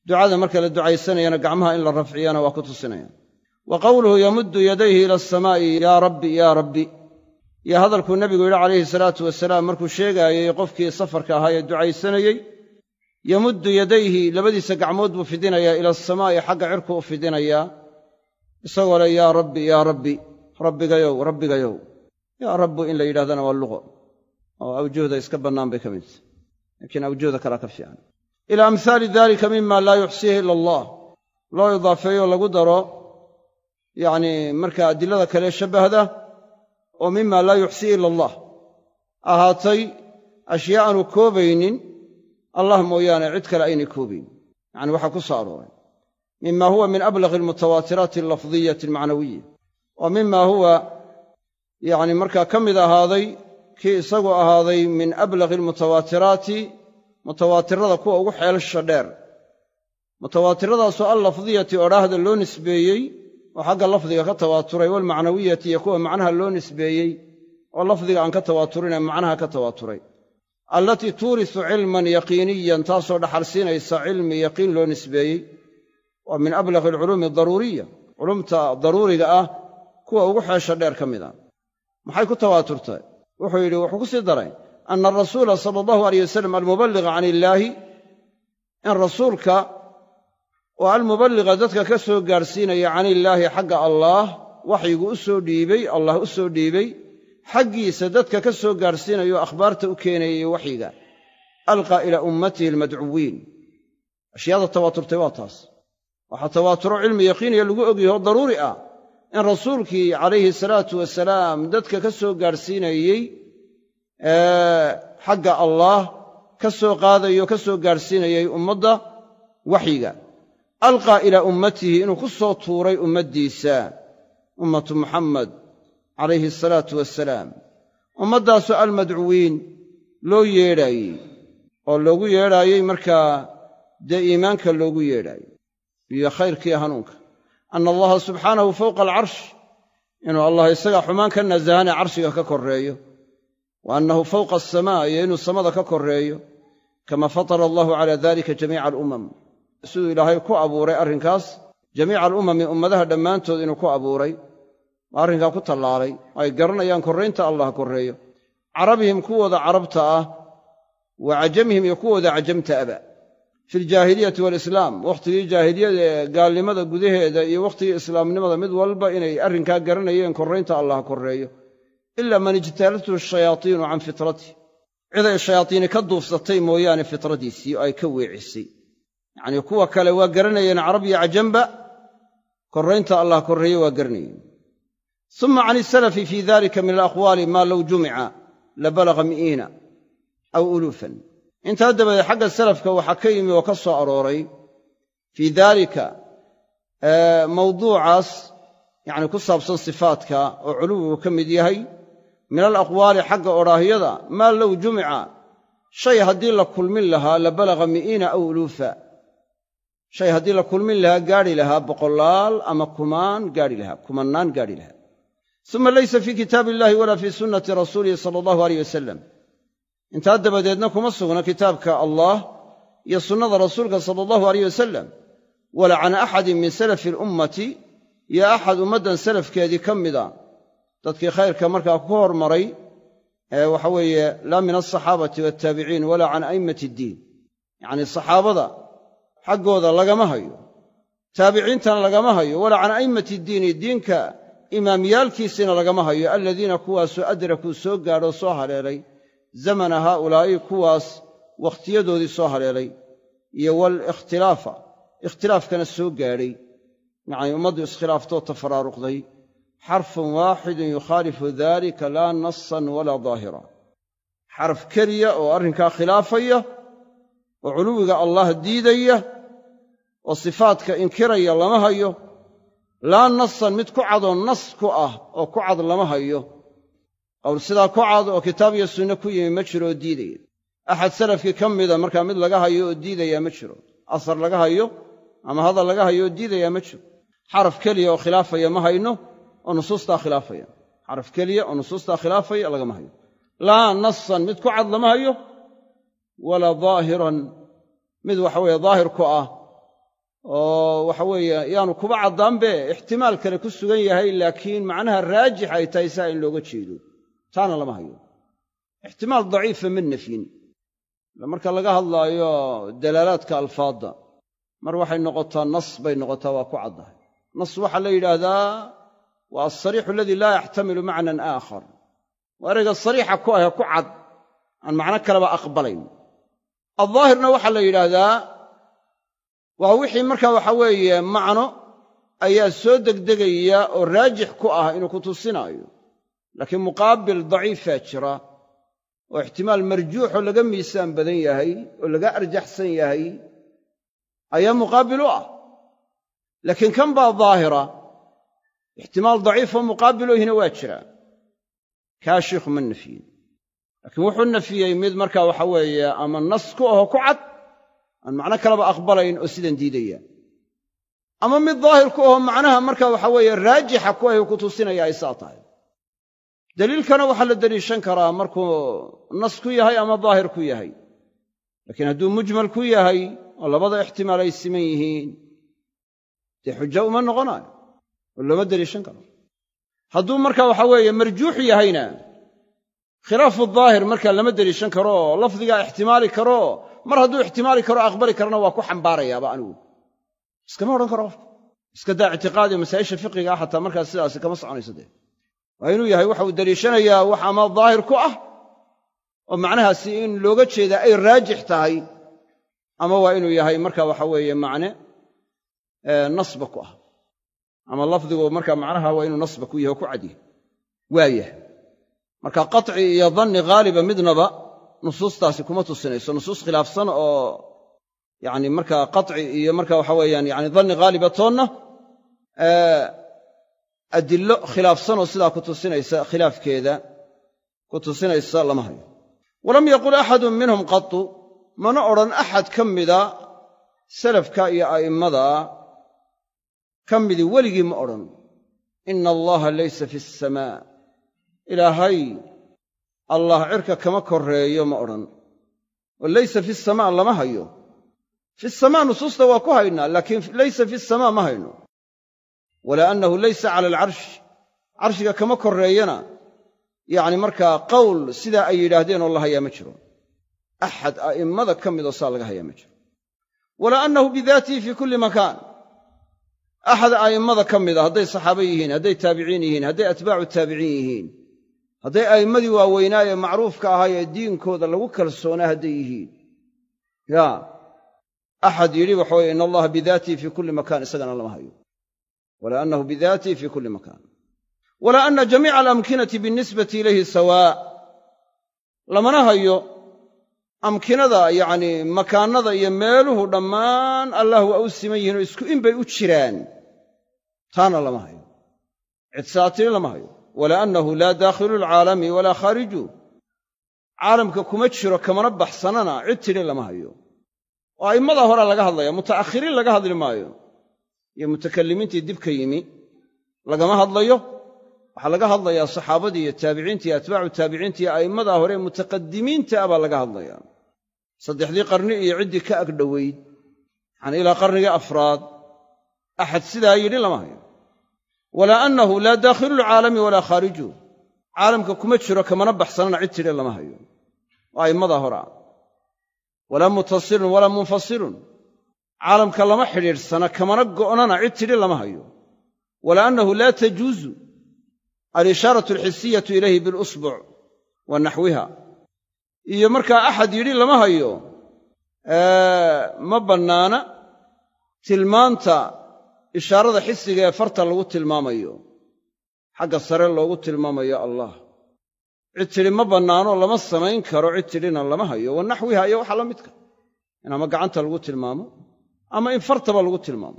ducada marka la ducaysanayana gacmaha in la rafciyana waa ku tusinaya. wa qowluhu yamuddu yadayhi ila asamaa'i yaa rabbi yaa rabbi, iyo hadalkuu nebigu yidhi calayhi salaatu wasalaam markuu sheegaayey qofkii safarka ahaa ee ducaysanayey, yamuddu yadayhi labadiisa gacmood buu fidinayaa ila asamaa'i xagga cirku u fidinayaa, isagoo le yaa rabbi yaa rabbi, rabbigayow rabbigayow. yaa rabbu in la yidhahdana waa luqo oo awjuhda iska bannaan bay ka mid tahay, laakiin awjuhda kalaa ka fiican. ilaa amhaali dalika mima laa yuxsiihi ila allah, loo idaafeeyo lagu daro markaa adilada kale shabbahda oo mima laa yuxsiihi ila allah ahaatay ashyaa aanu koobaynin allah mooyaane cid kale aynay koobayn. waxaa ku soo arooray mima huwa min ablaghi almutawaatiraati allafdiyati almacnawiya, wa mima huwa markaa ka mid ahaaday kii isagu ahaaday min ablaghi almutawaatiraati, mutawaatirada kuwa ugu xeelasha dheer, mutawaatiradaasoo allafdiyati odhaahda loo nisbeeyey oo xagga lafdiga ka tawaaturay, walmacnawiyati iyo kuwa macnaha loo nisbeeyey oo lafdiga aan ka tawaaturin ee macnaha ka tawaaturay, allatii tuurisu cilman yaqiiniyan, taasoo dhaxal siinaysa cilmi yaqiin loo nisbeeyey, waa min ablaghi alculuumi adaruuriya, culumta daruuriga ah kuwa ugu xeesha dheer ka mid a. maxay ku tawaaturtay? wuxuu yidhi wuxuu ku sii daray ana arasuula sala allahu alayh wasalam almuballiga can illaahi, in rasuulka oo almuballiga dadka ka soo gaadhsiinaya can illaahi xagga allaah, waxyigu u soo dhiibey, allah u soo dhiibey xaggiisa dadka ka soo gaadhsiinayo akhbaarta u keenayay waxyiga, alqaa ilaa ummatihi almadcuwiin. ashyaada tawaaturtay waa taas. waxaa tawaaturo cilmi yaqiiniya lagu ogyaho daruuri ah in rasuulkii calayhi salaatu wasalaam dadka ka soo gaadhsiinayey xagga allaah ka soo qaadayo ka soo gaadhsiinayay ummadda waxyiga, alqaa ilaa ummatihi inuu ku soo tuuray ummaddiisa, ummatu muxammed calayhi asalaatu wassalaam, ummaddaasoo almadcuwiin loo yeedhaayey oo loogu yeedhaayey markaa dee iimaanka loogu yeedhaayey iyo khayrkiiyo hanuunka. ana allaha subxaanahu fowqa alcarsh, inuu allah isaga xumaan ka nasahane carshiga ka korreeyo, wa annahu fowqa asamaa, iyo inuu samada ka korreeyo, kama fatara allahu calaa dalika jamiica alumam, siduu ilaahay ku abuuray arrinkaas jamiica alumami, ummadaha dhammaantood inuu ku abuuray oo arrinkaa ku tallaalay, ay garanayaan korraynta allah korreeyo, carabihim kuwooda carabta ah, wa cajamihim iyo kuwooda cajamta aba, fi aljaahiliyati waalislaam, wakhtigii jaahiliyada ee gaalnimada gudaheeda iyo wakhtigii islaamnimada mid walba inay arrinkaa garanayeen korraynta allah korreeyo, ilaa man ijtaalathu shayaatiinu can fitratih, cid ay shayaatiini ka duufsatay mooyaane fitradiisii oo ay ka weecisay. kuwa kale waa garanayeen carab iyo cajamba, korraynta allah korreeye waa garanayeen. uma can isalafi fii dalika min alaqwaali maa low jumica labalaga mi'iina aw uluufan. intaa dabadeed xagga salafka waxaa ka yimi oo ka soo arooray fii daalika mawduucaas ku saabsan sifaadka oo culuwigu ka mid yahay, min alaqwaali xagga odhaahyada, maa low jumica, shay haddii la kulmin lahaa labalaga mi'iina aw uluufa, shay haddii la kulmin lahaa gaadhi lahaa boqolaal ama kumannaan gaadhi lahaa. uma laysa fii kitaabi illahi walaa fii sunnati rasuulihi sala allahu aleyh wasalam. intaa dabadeedna kuma sugna kitaabka allah iyo sunnada rasuulka sala allahu aleyh wasalam, walaa can axadin min salafi alummati, iyo axad ummaddan salafkeedii ka mida, dadkii khayrka markaa ku hormaray, laa min alsaxaabati waataabiciin walaa can a'immati iddiin, saxaabada xaggooda lagama hayo, taabiciintana lagama hayo, walaa can a'immati iddiini, diinka imaamyaalkiisina lagama hayo, aladiina kuwaasoo adrakuu soo gaadhoo soo haleelay zamana haaulaa'i, kuwaas wakhtiyadoodii soo haleelay, iyo walikhtilaafa, ikhtilaafkana soo gaadhay, ummaddu iskhilaaftoo tafaraaruqday, xarfun waaxidun yukhaalifu dalika laa nasan walaa daahira, xaraf keliya oo arrinkaa khilaafaya oo culuwiga allah diidaya oo sifaadka inkiraya lama hayo, laa nasan mid ku cadoo nas ku ah oo ku cad lama hayo, qowl sidaa ku cad oo kitaab iyo sunne ku yimi ma jiro oo diidaya. axad salafkii ka mida markaa mid laga hayo oo diidayaa ma jiro, asar laga hayo ama hadal laga hayo oo diidayaa ma jiro. xaraf keliya oo khilaafaya ma hayno oo nusuustaa khilaafaya, xaraf keliya oo nusuustaa khilaafaya lagama hayo. laa nasan mid ku cad lama hayo, walaa daahiran mid daahir ku ah oo waxa weeye yaanu kuba caddaanbe ixtimaal kale ku sugan yahay laakiin macnaha raajix ay tahay saa in looga jeedo taana lama hayo ixtimaal daciifa ma nafyin marka laga hadlaayo dalaalaadka alfaadda mar waxay noqotaa nas bay noqotaa waa ku caddahay nas waxaa la yidhaahdaa waa alsariixu aladii laa yaxtamilu macnan aakhar waa erayga sariixa ku ah ku cad aan macno kaleba aqbalayn aldaahirna waxaa la yidhaahdaa waa wixii markaa waxa weeye macno ayaa soo degdegaya oo raajix ku ah inuu ku tusinaayo laakiin muqaabil daciifaa jira oo ixtimaal marjuuxoo laga miisaan badan yahay oo laga arjaxsan yahay ayaa muqaabil u ah laakiin kan baa daahira ixtimaal daciifoo muqaabilohina waa jiraa kaa shiikhu ma nafyin laakiin wuxuu nafiyey mid markaa waxa weeye ama nas ku ahoo ku cad aan macno kaleba aqbalayn oo sidan diidaya ama mid daahir ku ahoo macnaha markaa waxa weeye raajixa ku ahy ku tusinaya ay saa tahay daliilkana waxaa la deliishan karaa markuu nas ku yahay ama daahir ku yahay laakiin hadduu mujmal ku yahay oo labada ixtimaal ay siman yihiin dee xujo uma noqonaayo oo looma deliishan karo hadduu markaa waxa weeye marjuux yahayna khilaafu daahir markaa lama deliishan karo lafdigaa ixtimaali karo mar hadduu ixtimaali karo aqbali karana waa ku xambaarayaaba anigu iskama odhan karo qofka iska daa ictiqaadiyo masaa'isha fiqiga ah xataa markaas sidaasi kama soconayso dee waa inuu yahay waxa uu deliishanayaa wax ama daahir ku ah oo macnahaasi in looga jeedaa ay raajix tahay ama waa inuu yahay marka waxa weeye macne nasba ku ah ama lafdigu marka macnaha waa inuu nasba ku yahay oo ku cadyahay waayah marka qaci iyo danni haaliba midnaba nusuustaasi kuma tusinayso nusuus khilaafsan oo yani marka qaci iyo marka waxa weeyaan yani danni haaliba toonna adillo khilaafsanoo sidaa ku tusinaysa khilaafkeeda ku tusinaysa lama hayo walam yaqul axadun minhum qatu mana odhan axad ka mida salafka iyo a'immada ka midii weligii ma odhan ina allaha laysa fi asamaa ilaahay allah cirka kama korreeyo ma odhan oo laysa fi asamaa lama hayo fi asamaa nusuusta waa ku haynaa laakiin laysa fi asamaa ma hayno walaa annahu laysa cala alcarshi carshiga kama korreeyana yacni markaa qowl sidaa ay yidhaahdeen oo la hayaa ma jiro axad a'immada ka midoo saa laga hayaa ma jiro walaa annahu bidaatihi fii kulli makaan axad a'immada ka mida hadday saxaaba yihiin hadday taabiciin yihiin hadday atbaacu taabiciin yihiin hadday a'immadii waaweynaaye macruufka ahaayee diinkooda lagu kalsoonaa hadday yihiin yaa axad yidhi waxa weye ina allaha bidaatihi fii kulli makaan isagana lama hayo walaa annahu bidaatihi fii kulli makaan walaa anna jamiica alamkinati binisbati ilayhi sawaa lamana hayo amkinada yacni makaannada iyo meeluhu dhammaan allah waa u siman yihiin oo isku in bay u jiraan taana lama hayo cid saatiri lama hayo walaa annahu laa daakhilu alcaalami walaa khaariju caalamka kuma jiro kamana baxsanana cid tidhi lama hayo oo a'immada horaa laga hadlaya muta'akhiriin laga hadli maayo iyo mutakallimiintii dib ka yimi lagama hadlayo waxaa laga hadlayaa saxaabadii iyo taabiciinta iyo atbaacu taabiciinta iyo a'immadaa hore mutaqadimiinta ah baa laga hadlayaa saddexdii qarni iyo ciddii ka agdhowayd yacanii ilaa qarnigii afraad axad sidaa yidhi lama hayo walaa annahu laa daakhilu alcaalami walaa khaariju caalamka kuma jiro kamana baxsanana cid tidhi lama hayo oo a'immadaa hore ah walaa muttasilun walaa munfasilun caalamka lama xidhiidhsana kamana go'nana cid tidhi lama hayo walaa annahu laa tajuuzu alishaaratu alxisiyatu ilayhi bilusbuc wa naxwiha iyo markaa axad yidhi lama hayo ma bannaana tilmaanta ishaarada xisiga ee farta lagu tilmaamayo xagga sare loogu tilmaamayo allah cid tidhi ma bannaano lama samayn karo cid tidhina lama hayo wa naxwiha iyo waxa la midka in ama gacanta lagu tilmaamo ama in fartaba lagu tilmaamo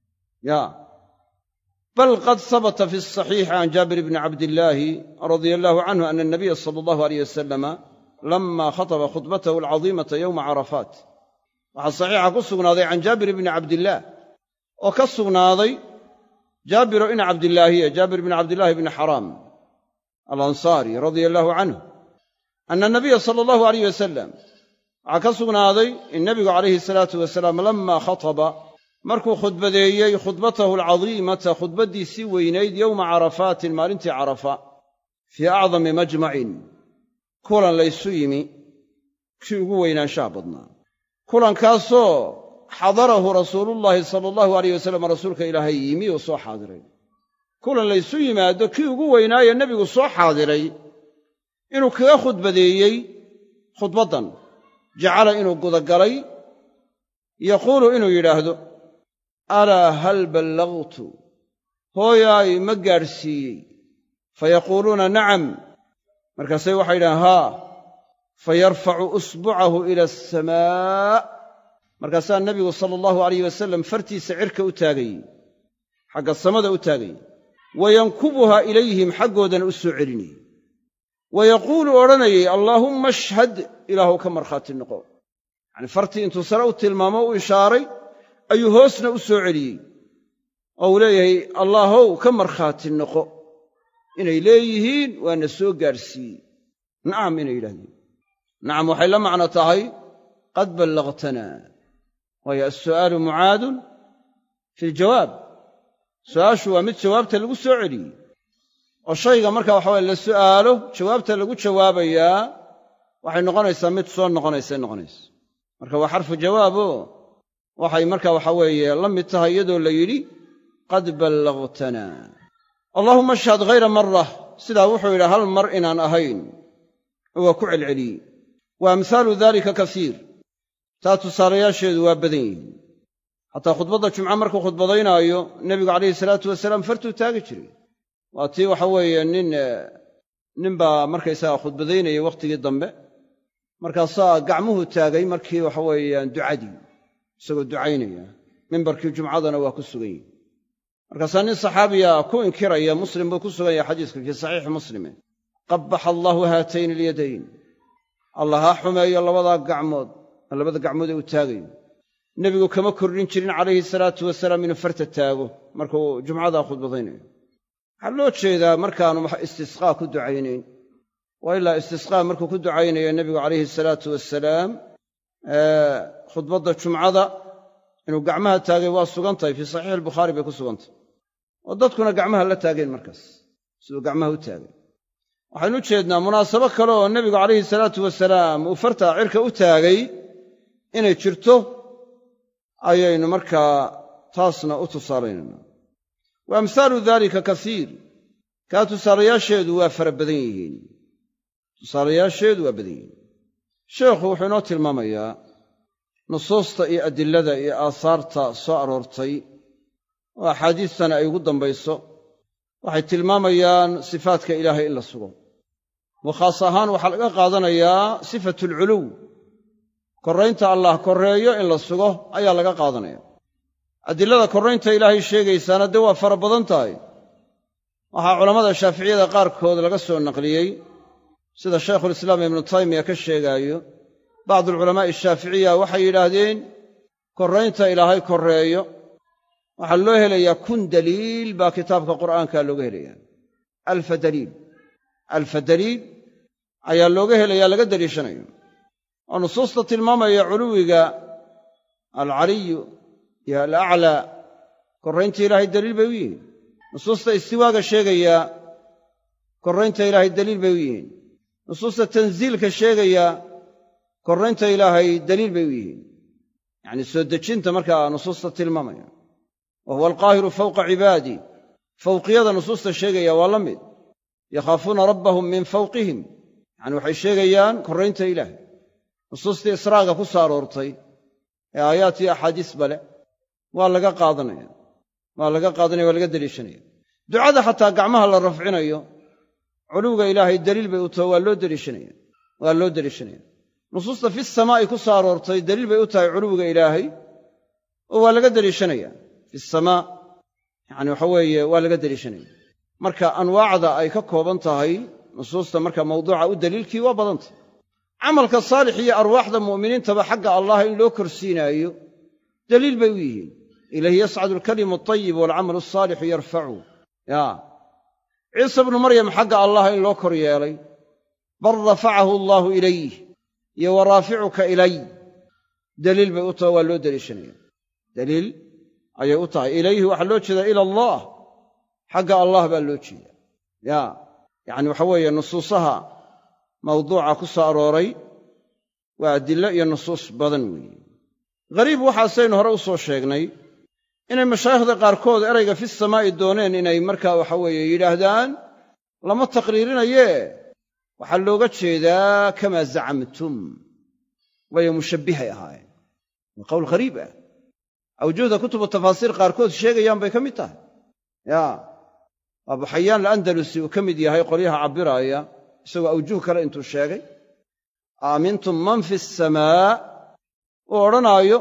bal qad habata fi asaxiixi can jaabir bni cabdillaahi radia allahu canhu ana anabiya sala allahu alayh wasalama lama khataba khudbatahu alcadiimata yowma carafaat waxaa saxiixa ku sugnaaday can jaabir bni cabdillaah oo ka sugnaaday jaabiro ina cabdillaahiya jaabir bni cabdillaahi bni xaraam alansaari radia allahu canhu ana anabiya sala allahu alayh wasalam waxaa ka sugnaaday in nebigu calayhi salaatu wasalaam lama khataba markuu khudbadeeyey khudbatahu alcadiimata khudbaddiisii weynayd yowma carafaatin maalintii carafa fii acdami majmacin kulan laysu yimi kii ugu weynaanshaha badnaa kulankaasoo xadarahu rasuulullaahi sala allahu alayh wasallam rasuulka ilaahay yimi oo soo xaadiray kulan laysu yimaado kii ugu weynaaye nebigu soo xaadiray inuu kaga khudbadeeyey khudbaddan jacala inuu gudagalay yaquulu inuu yidhaahdo alaa hal ballagtu hooyaay ma gaadhsiiyey fayaquuluuna nacam markaasay waxay yidhahaan haa fayarfacu usbucahu ila asamaa markaasaa nebigu sala allahu alayh wasallam fartiisa cirka u taagayey xagga samada u taagayey wayankubuhaa ilayhim xaggoodana u soo celinayey wayaquulu odhanayey allaahumma ashhad ilaahuw ka markhaati noqo yacanii fartii intuu sare u tilmaamo u ishaaray ayuu hoosna u soo celiyey oo uu leeyahay allaahow ka markhaati noqo inay leeyihiin waana soo gaadhsiiyey nacam inay yidhahdeen nacam waxay la macno tahay qad ballagtanaa waayo assu'aalu mucaadun fi aljawaab su'aashu waa mid jawaabta lagu soo celiyey oo shayga marka waxaweye la su'aalo jawaabta lagu jawaabayaa waxay noqonaysaa mid soo noqonaysay noqonaysa marka waa xarfu jawaabo waxay marka waxa weeye la mid tahay iyadoo la yidhi qad ballagtanaa allaahumma ashhad hayra marra sidaa wuxuu yidhi hal mar inaan ahayn oo waa ku celceliyey wa amhaalu daalika kasiir taa tusaalayaasheedu waa badan yihiin xataa khudbadda jumca markuu khudbadaynaayo nebigu calayhi salaatu wasalaam fartuu taagi jiray waa tii waxa weeye nin baa markaysaga khudbadaynayay wakhtigii dambe markaasaa gacmuhu taagay markii waxa weeyaan ducadii isagoo ducaynaya mimbarkii jumcadana waa ku sugan yihi markaasaa nin saxaabiya ku inkiraya muslim buu ku sugan yahay xadiiska fii saxiixi muslime qabbaxa allaahu haatayni alyadayn allah ha xumeeyo labada gacmood ee uu taagayo nebigu kama kordhin jirin calayhi salaatu wasalaam inuu farta taago markuu jumcadaa khudbadaynayo waxaa loo jeedaa markaanu istisqaa ku ducaynayn waa ilaa istisqaa markuu ku ducaynayo nebigu calayhi salaatu wasalaam khudbadda jumcada inuu gacmaha taagay waa sugan tahay fii saxiixi albukhaari bay ku sugan tahay oo dadkuna gacmaha la taageen markaas siduu gacmaha u taagay waxaynu u jeednaa munaasabo kale oo nebigu calayhi salaatu wasalaam uu fartaa cirka u taagay inay jirto ayaynu markaa taasna u tusaalaynayna wa amhaalu daalika kasiir kaa tusaalayaasheedu waa fara badan yihiin sheekhu wuxuu inoo tilmaamayaa nusuusta iyo adilada iyo aahaarta soo aroortay oo axaadiistana ay ugu dambayso waxay tilmaamayaan sifaatka ilaahay in la sugo wa khaas ahaan waxaa laga qaadanayaa sifatulculuw korraynta allah korreeyo in la sugo ayaa laga qaadanaya adilada korraynta ilaahay sheegaysaana dee waa fara badan tahay waxaa culammada shaaficiyada qaarkood laga soo naqliyey sida shaykhulislaam ibnu taymiya ka sheegaayo bacdualculamaa'i ashaaficiya waxay yidhaahdeen korraynta ilaahay korreeyo waxaa loo helayaa kun daliil baa kitaabka qur'aanka looga helayaa alfa daliil ayaa looga helayaa laga deliishanayo oo nusuusta tilmaamaya culuwiga alcaliyu iyo alaclaa korraynta ilaahay daliil bay u yihiin nusuusta istiwaaga sheegaya korraynta ilaahay daliil bay u yihiin nusuusta tansiilka sheegaya korraynta ilaahay daliil bay u yihiin yacnii soo dejinta markaa nusuusta tilmaamaya wa huwa alqaahiru fawqa cibaadih fawqiyada nusuusta sheegaya waa la mid yakhaafuuna rabbahum min fawqihim yacni waxay sheegayaan korraynta ilaahay nusuustii israaga ku soo aroortay ee aayaat iyo axaadiisba leh waa laga qaadanaya waa laga deliishanaya ducada xataa gacmaha la rafcinayo culuwga ilaahay daliil bay u tahay waa loo deliishanaya nusuusta fi samaa'i ku soo aroortay daliil bay u tahay culuwga ilaahay oo waa laga deliishanaya fi samaa yacni waxa weeye waa laga deliishanaya marka anwaacda ay ka kooban tahay nusuusta marka mawduuca u daliilkii waa badantah camalka saalix iyo arwaaxda mu'miniintaba xagga allah in loo korsiinaayo daliil bay u yihiin ilayhi yascadu alkalimu altayib waalcamalu asaalixu yarfacu ciisa bnu maryam xagga allah in loo kor yeelay bal rafacahu allaahu ilayh iyo wa raaficuka ilay daliil bay u taho waa loo deliishanaya daliil ayay u tahay ilayhi waxaa loo jeedaa ila allah xagga allah baa loo jeeda yacni waxa weeye nusuusaha mawduuca ku soo arooray waa adillo iyo nusuus badan weeye ghariib waxaasaynu hore u soo sheegnay inay mashaayikhda qaarkood erayga fi samaa'i dooneen inay markaa waxa weeye yidhaahdaan lama taqriirinaye waxaa looga jeedaa kamaa zacamtum waayo mushabbihay ahaayeen waa qowl ghariib ah awjuhda kutubu tafaasiir qaarkood sheegayaan bay ka mid tahay abu xayaan alandalusi uu ka mid yahay qolyaha cabbiraaya isagoo awjuh kale intuu sheegay aamintum man fi asamaa uu odhanaayo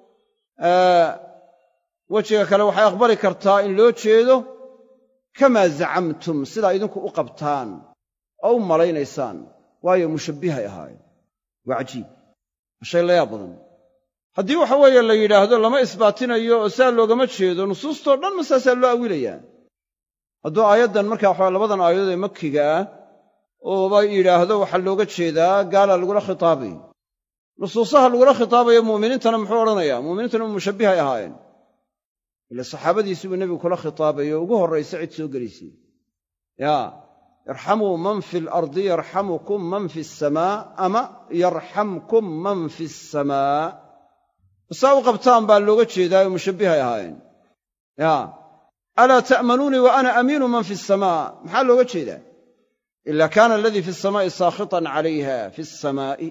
wejiga kale waxay aqbali kartaa in loo jeedo kamaa zacamtum sidaa idinku u qabtaan oo u malaynaysaan waayo mushabbihay ahaayeen waa cajiib waa shay la yaab badan haddii waxa weeye la yidhaahdo lama isbaatinayo oo saa loogama jeedo nusuustoo dhan ma saasaa loo awilayaa hadduu aayaddan markaa waxaa labadan aayadood ee makiga ah ooba yidhaahdo waxaa looga jeedaa gaala lagula khitaabayo nusuusaha lagula khitaabayo mu'miniintana muxuu odhanayaa mu'miniintuna mushabbihay ahaayeen ila saxaabadiisii buu nebigu kula khitaabayo ugu horraysa cid soo gelaysay yarxamuu man fi alardi yarxamukum man fi asamaa ama yarxamkum man fi asamaa saa u qabtaan baa looga jeedaa oo mushabbihay ahaayeen alaa ta'manuunii wa ana amiinu man fi asamaa maxaa looga jeedaa ila kaana aladii fi asamaa'i saakhitan calayha fi asamaa'i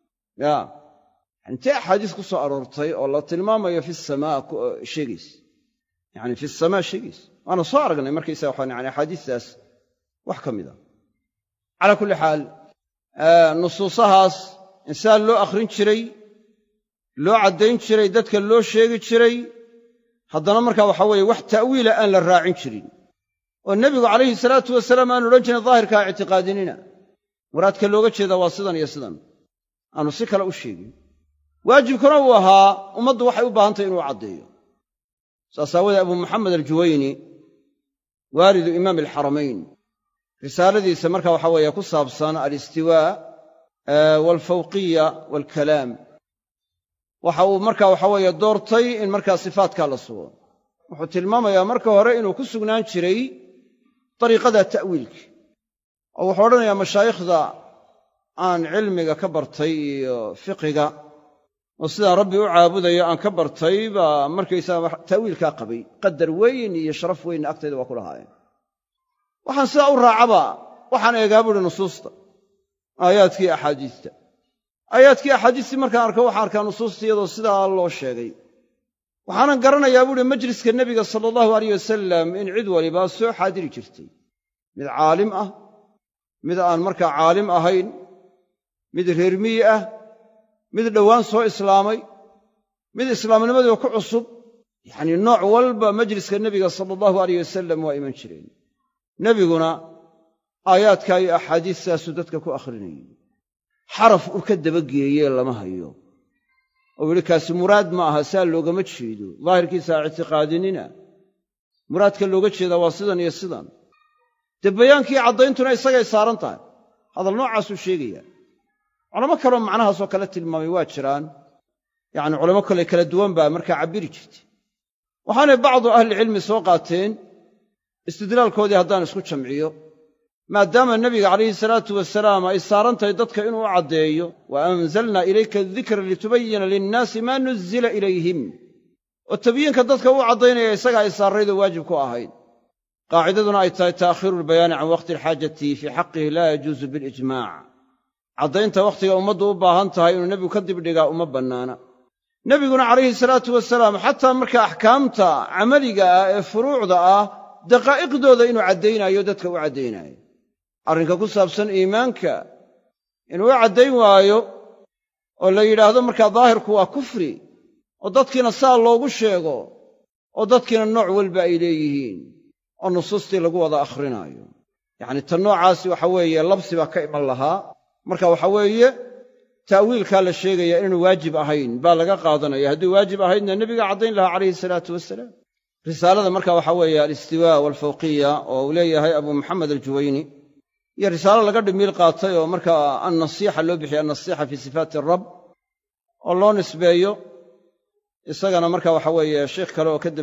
intee axaadiis ku soo aroortay oo la tilmaamayo fi asamaa sheegaysa yani fi asamaa sheegaysa waana soo aragnay markaysaga waxaan yani axaadiistaas wax ka mid a calaa kulli xaal nusuusahaas insaan loo akhrin jiray loo caddayn jiray dadka loo sheegi jiray haddana markaa waxaa weeye wax ta'wiila aan la raacin jirin oo nebigu calayhi salaatu wasalaam aanu odhan jirin daahirkaa ictiqaadinina muraadka looga jeedaa waa sidan iyo sidan aanu si kale u sheegin waajibkuna uu ahaa ummaddu waxay u baahantahy inuu caddeeyo saas aawadee abu muxamed aljuwayni waalidu imaam alxaramayn risaaladiisa marka waxaa weeye ku saabsan alistiwaa waalfawqiya waalkalaam waxa uu marka waxa weeye doortay in markaa sifaatkaa la sugo wuxuu tilmaamayaa marka hore inuu ku sugnaan jiray dariiqada ta'wiilka oo wuxuu odhanayaa mashaayikhda aan cilmiga ka bartay iyo fiqiga oo sidaan rabbi u caabudayo aan ka bartay baa markaysaga ta'wiilkaa qabay qadar weyn iyo sharaf weynna agtayda waa ku lahaayeen waxaan sidaa u raacaba waxaan eegaa buuhi nusuusta aayaadkii axaadiista aayaadkii axaadiistii markaan arko waxaan arkaa nusuusta iyadoo sidaa loo sheegay waxaanan garanayaa buuhi majliska nebiga sala allahu alayh wasalam in cid waliba soo xaadiri jirtay mid caalim ah mid aan markaa caalim ahayn mid reer miyi ah mid dhowaan soo islaamay mid islaamnimadiiba ku cusub yacnii nooc walba majliska nebiga sala allahu alayh wasalam waa iman jireen nebiguna aayaadkaa iyo axaadiistaasuu dadka ku akhrinayay xaraf uu ka dabageeyee lama hayo oo yidhi kaasi muraad ma aha saa loogama jeedo daahirkiisa ha ictiqaadinina muraadka looga jeedaa waa sidan iyo sidan dee bayaankii caddayntuna isagay saaran tahay hadal noocaasuu sheegayaa culamo kaleo macnahaasoo kale tilmaamay waa jiraan yacni culamo kale kala duwan baa markaa cabbiri jirtay waxaanay bacdu ahlicilmi soo qaateen istidlaalkoodii haddaan isku jamciyo maadaama nebiga calayhi salaatu wasalaam ay saaran tahay dadka inuu u caddeeyo wa anzalnaa ilayka adikra litubayina linnaasi maa nuzila ilayhim oo tabyiinka dadka u caddaynaya isaga ay saarraydoo waajib ku ahayd qaacidaduna ay tahay ta'khiiru lbayaani can waqti alxaajati fii xaqihi laa yajuusu bilijmaac caddaynta wakhtiga ummaddu u baahan tahay inuu nebigu ka dibdhigaa uma bannaana nebiguna calayhi salaatu wasalaam xataa marka axkaamta camaliga ah ee furuucda ah daqaa'iqdooda inuu caddaynayo dadka u caddaynaayo arrinka ku saabsan iimaanka inuu u caddayn waayo oo la yidhaahdo markaa daahirku waa kufri oo dadkiina saa loogu sheego oo dadkiina nooc walba ay leeyihiin oo nusuustii lagu wada akhrinaayo yacni tan noocaasi waxa weeye labsi baa ka iman lahaa marka waxa weeye ta'wiilkaa la sheegaya inaanu waajib ahayn baa laga qaadanaya haddii waajib ahaydna nebiga caddayn lahaa calayhi salaatu wasalaam risaalada marka waxaa weeye alistiwaa waalfawqiya oo uu leeyahay abu muxamed aljuwayni iyo risaalo laga dhimiil qaatay oo markaa annasiixa loo bixiyey annasiixa fii sifaati arab oo loo nisbeeyo isagana marka waxa weeye sheikh kale oo ka